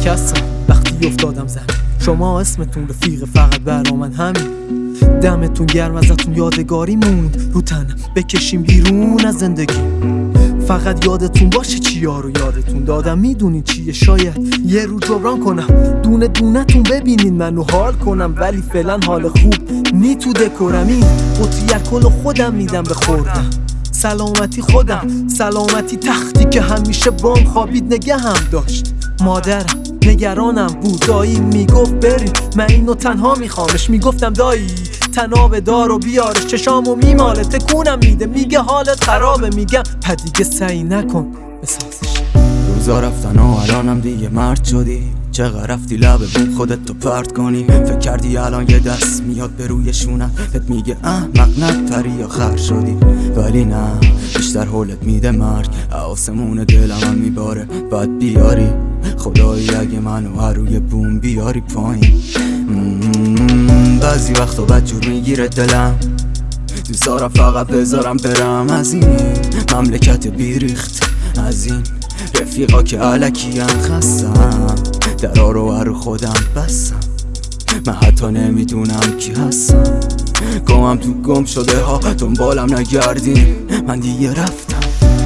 شکستم وقتی افتادم زمین. شما اسمتون رفیق فقط برا من همین. دمتون گرم ازتون یادگاری موند رو تنم، بکشیم بیرون از زندگی. فقط یادتون باشه چیا رو یادتون دادم، میدونین چیه، شاید یه رو جبران کنم. دونه دونه تون ببینین منو حال کنم، ولی فعلا حال خوب نی تو دکورم. این قطعی الکل خودم میدم به خوردم. سلامتی خودم، سلامتی تختی که همیشه بام خوابید نگه هم داشت. مادرم نگرانم بود، دایی میگفت بریم، من اینو تنها میخوامش. میگفتم دایی تناب دار و بیارش، چشامو میماله تکونم میده، میگه حالت خرابه. میگم پدیگه سعی نکن بسازش. روزا رفتن و الانم دیگه مرد شدی. چقدر رفتی لب بود خودت تو پرت کنی. فکر کردی الان یه دست میاد به روی شونم، بهت میگه احمق نپری یا خر شدی. ولی نه، بیشتر حولت میده مرگ. آسمون دلم میباره بعد بیاری. خدایی اگه منو هر روی بوم بیاری پایین. بعضی وقتا بدجور میگیره دلم، دوست دارم فقط بذارم برم از این مملکت بیریخت. از این رفیقا که علکیان خستم، درا رو هر خودم بستم. من حتی نمیدونم کی هستم. گامم تو گم شده ها، دنبالم نگردین، من دیگه رفتم.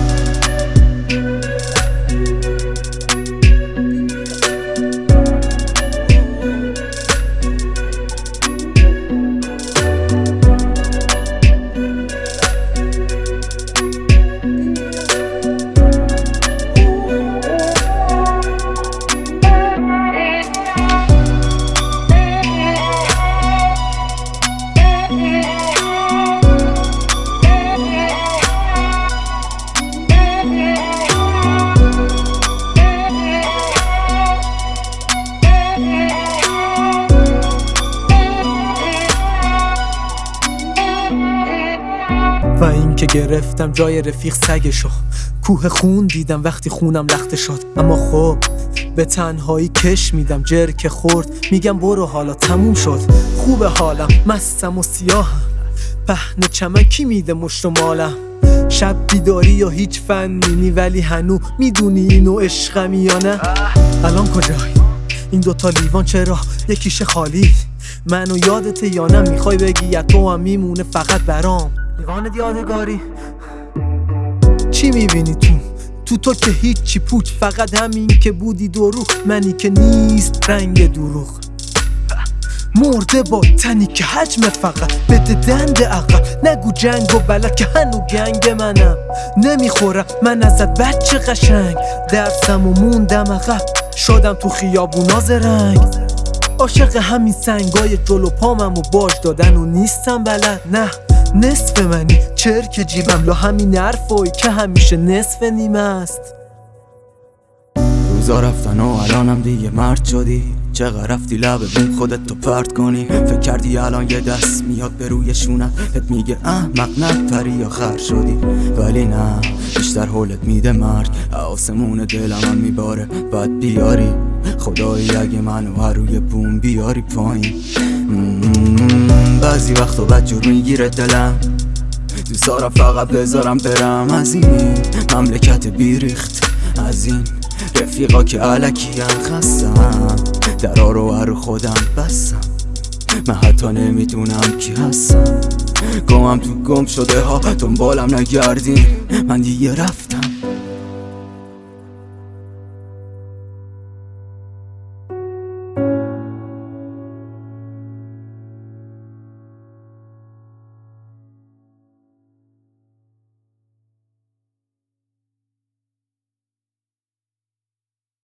و این که گرفتم جای رفیق سگشو، کوه خون دیدم وقتی خونم لخته شد. اما خب به تنهایی کش میدم، جرک خورد میگم برو حالا تموم شد. خوبه حالم، مستم و سیاهم، پهن چمن کی میده مشت و مالم. شب بیداری یا هیچ فنینی، ولی هنو میدونی اینو عشقمی یا نه. الان کجایی؟ این دوتا لیوان چرا یکیش خالی؟ منو یادته یا نه؟ میخوای بگی یا تو هم میمونه فقط برام لیوان یادگاری؟ چی میبینی تو که هیچی پوچ، فقط همین که بودی دروغ، منی که نیست رنگ دروغ. مرده با تنی که حجم فقط بده دند عقب. نگو جنگ و بلد که هنو گنگ منم. نمیخورم من ازت بچه قشنگ، درسم و موندم عقب، شدم تو خیابونا زرنگ. عاشق همین سنگای جلو پامم و باج دادن و نیستم بلد. نه نصف منی، چرک جیبم لا همین حرفایی که همیشه نصف نیمه است. روزا رفتن و الانم دیگه مرد شدی. چقدر رفتی لب بوم خودت تو پرت کنی. فکر کردی الان یه دست میاد به روی شونم، بهت میگه احمق نپری یا خر شدی. ولی نه، بیشتر حولت میده مرگ. آسمون دلم میباره بعد بیاری. خدایی اگه منو هر روی بوم بیاری پایین. بعضی وقتا بدجور میگیره دلم، دوست دارم فقط بذارم برم از این مملکت بیریخت. از این رفیقا که علکیان خستم، درا رو هر خودم بستم. من حتی نمیدونم کی هستم. گامم تو گم شده ها، دنبالم نگردین، من دیگه رفتم.